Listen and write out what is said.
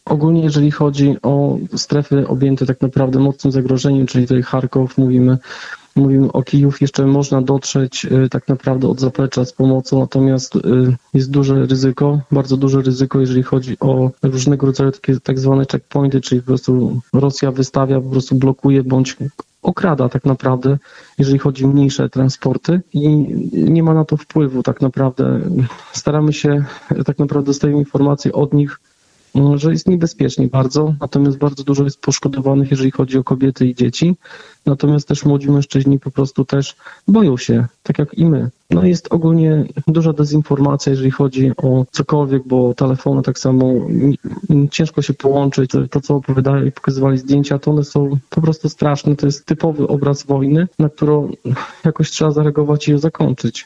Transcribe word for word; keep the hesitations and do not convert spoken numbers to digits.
Ogólnie jeżeli chodzi o strefy objęte tak naprawdę mocnym zagrożeniem, czyli tutaj Charków, mówimy, mówimy o Kijów, jeszcze można dotrzeć y, tak naprawdę od zaplecza z pomocą, natomiast y, jest duże ryzyko, bardzo duże ryzyko, jeżeli chodzi o różnego rodzaju takie tak zwane checkpointy, czyli po prostu Rosja wystawia, po prostu blokuje bądź okrada tak naprawdę, jeżeli chodzi o mniejsze transporty i nie ma na to wpływu tak naprawdę. Staramy się, tak naprawdę dostajemy informacje od nich, że jest niebezpiecznie bardzo, natomiast bardzo dużo jest poszkodowanych, jeżeli chodzi o kobiety i dzieci, natomiast też młodzi mężczyźni po prostu też boją się, tak jak i my. No jest ogólnie duża dezinformacja, jeżeli chodzi o cokolwiek, bo telefony tak samo ciężko się połączyć. To, co opowiadają i pokazywali zdjęcia, to one są po prostu straszne. To jest typowy obraz wojny, na którą jakoś trzeba zareagować i ją zakończyć.